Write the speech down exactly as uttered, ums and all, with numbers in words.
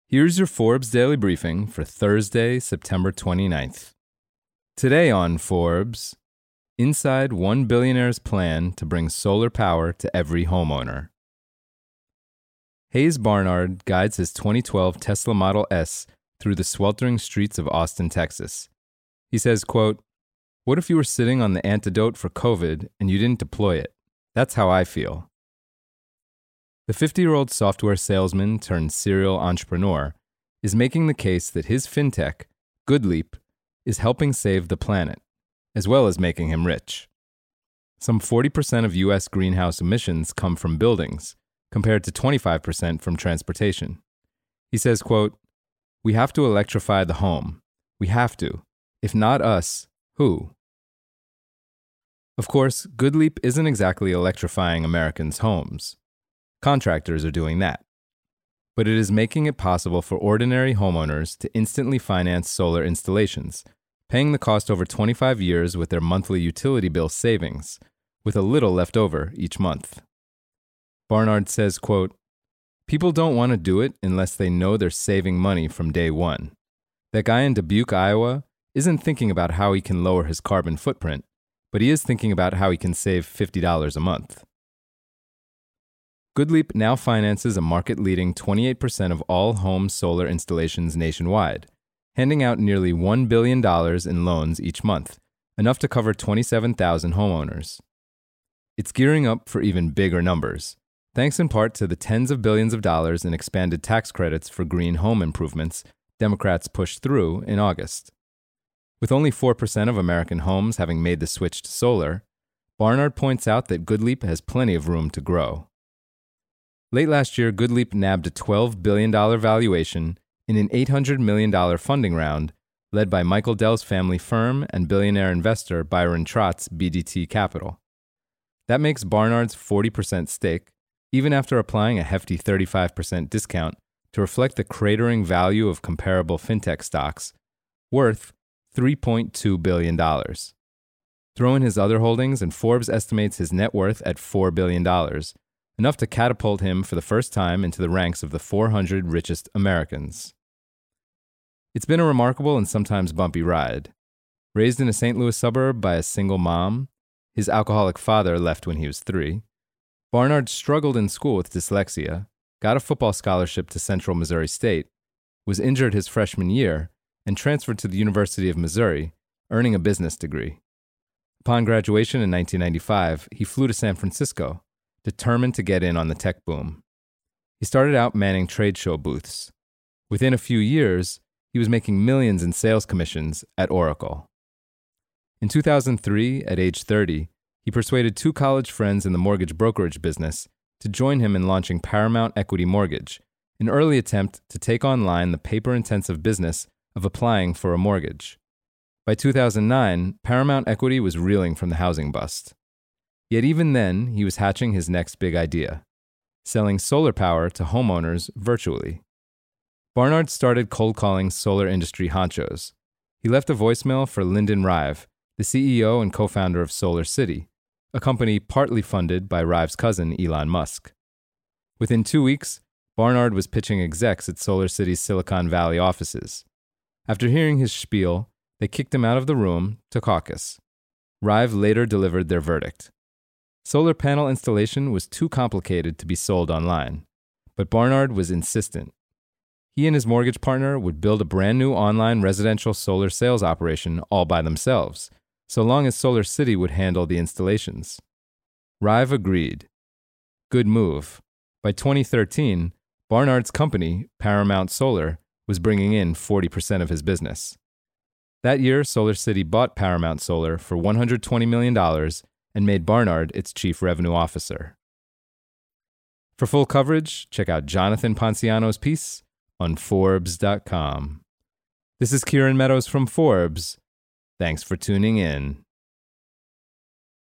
Here's your Forbes Daily Briefing for Thursday, September twenty-ninth. Today on Forbes, inside one billionaire's plan to bring solar power to every homeowner. Hayes Barnard guides his twenty twelve Tesla Model S through the sweltering streets of Austin, Texas. He says, quote, "What if you were sitting on the antidote for COVID and you didn't deploy it? That's how I feel." The fifty-year-old software salesman turned serial entrepreneur is making the case that his fintech, GoodLeap, is helping save the planet, as well as making him rich. Some forty percent of U S greenhouse emissions come from buildings, compared to twenty-five percent from transportation. He says, quote, "We have to electrify the home. We have to. If not us, who?" Of course, GoodLeap isn't exactly electrifying Americans' homes. Contractors are doing that. But it is making it possible for ordinary homeowners to instantly finance solar installations, paying the cost over twenty-five years with their monthly utility bill savings, with a little left over each month. Barnard says, quote, "People don't want to do it unless they know they're saving money from day one. That guy in Dubuque, Iowa, isn't thinking about how he can lower his carbon footprint, but he is thinking about how he can save fifty dollars a month." GoodLeap now finances a market-leading twenty-eight percent of all home solar installations nationwide, handing out nearly one billion dollars in loans each month, enough to cover twenty-seven thousand homeowners. It's gearing up for even bigger numbers, thanks in part to the tens of billions of dollars in expanded tax credits for green home improvements Democrats pushed through in August. With only four percent of American homes having made the switch to solar, Barnard points out that GoodLeap has plenty of room to grow. Late last year, GoodLeap nabbed a twelve billion dollars valuation in an eight hundred million dollars funding round led by Michael Dell's family firm and billionaire investor Byron Trott's B D T Capital. That makes Barnard's forty percent stake, even after applying a hefty thirty-five percent discount to reflect the cratering value of comparable fintech stocks, worth three point two billion dollars. Throw in his other holdings and Forbes estimates his net worth at four billion dollars, enough to catapult him for the first time into the ranks of the four hundred richest Americans. It's been a remarkable and sometimes bumpy ride. Raised in a Saint Louis suburb by a single mom, his alcoholic father left when he was three, Barnard struggled in school with dyslexia, got a football scholarship to Central Missouri State, was injured his freshman year, and transferred to the University of Missouri, earning a business degree. Upon graduation in nineteen ninety-five, he flew to San Francisco, determined to get in on the tech boom. He started out manning trade show booths. Within a few years, he was making millions in sales commissions at Oracle. In two thousand three, at age thirty, he persuaded two college friends in the mortgage brokerage business to join him in launching Paramount Equity Mortgage, an early attempt to take online the paper-intensive business of applying for a mortgage. By two thousand nine, Paramount Equity was reeling from the housing bust. Yet even then, he was hatching his next big idea, selling solar power to homeowners virtually. Barnard started cold calling solar industry honchos. He left a voicemail for Lyndon Rive, the C E O and co-founder of SolarCity, a company partly funded by Rive's cousin Elon Musk. Within two weeks, Barnard was pitching execs at SolarCity's Silicon Valley offices. After hearing his spiel, they kicked him out of the room to caucus. Rive later delivered their verdict. Solar panel installation was too complicated to be sold online, but Barnard was insistent. He and his mortgage partner would build a brand new online residential solar sales operation all by themselves, so long as SolarCity would handle the installations. Rive agreed. Good move. By twenty thirteen, Barnard's company, Paramount Solar, was bringing in forty percent of his business. That year, SolarCity bought Paramount Solar for one hundred twenty million dollars and made Barnard its chief revenue officer. For full coverage, check out Jonathan Ponciano's piece on Forbes dot com. This is Kieran Meadows from Forbes. Thanks for tuning in.